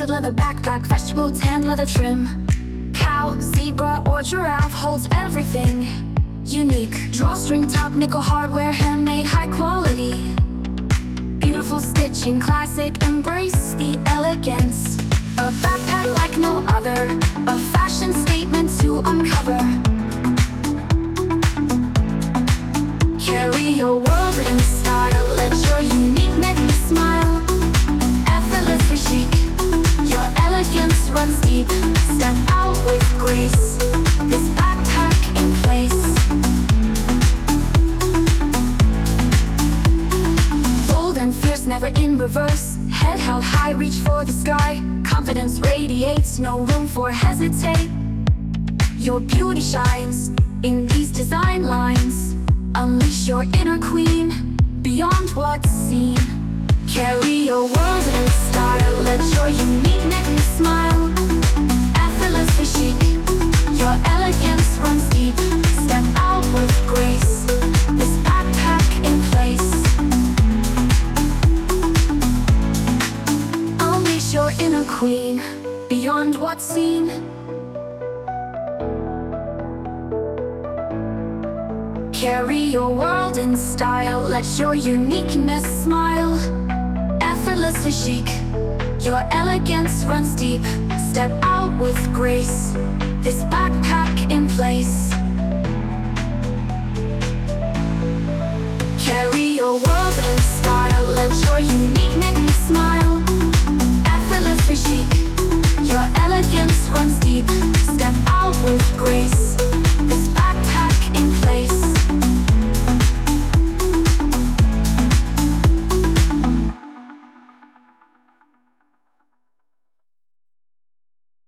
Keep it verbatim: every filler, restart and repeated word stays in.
quilted leather backpack, vegetable tan leather trim. Cow, zebra, or giraffe holds everything unique. Drawstring top, nickel hardware, handmade, high quality. Beautiful stitching, classic, embrace the elegance. A backpack like no other, a fashion statement to uncover. Carry your world in style, let your uniqueness smile. Effortlessly chic, your elegance runs deep. Step out with grace, this backpack in place. Bold and fierce, never in reverse. Head held high, reach for the sky. Confidence radiates, no room for hesitate. Your beauty shines in these design lines. Unleash your inner queen, beyond what's seen. Carry your world in style, let your uniqueness smile. Effortlessly chic, your elegance runs deep. Step out with grace, this backpack in place. Unleash your inner queen, beyond what's seen. Carry your world in style, let your uniqueness smile. Effortlessly chic, your elegance runs deep. Step out with grace, this backpack in place. Carry your world in style, let your uniqueness smile. Effortlessly chic, your elegance runs deep. Step out with grace.